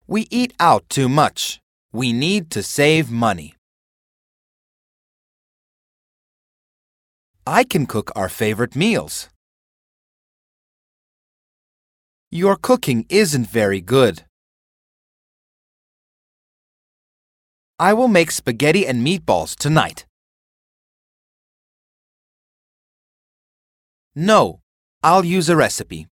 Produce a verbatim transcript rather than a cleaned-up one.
We eat out too much. We need to save money. I can cook our favorite meals. Your cooking isn't very good. I will make spaghetti and meatballs tonight. No, I'll use a recipe.